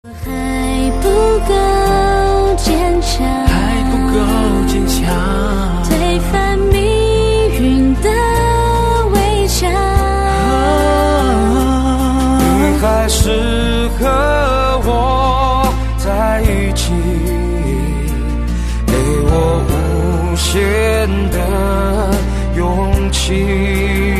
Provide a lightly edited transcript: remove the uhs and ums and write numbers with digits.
还不够坚强， 还不够坚强， 推翻命运的围墙。 你还是和我在一起，给我无限的勇气。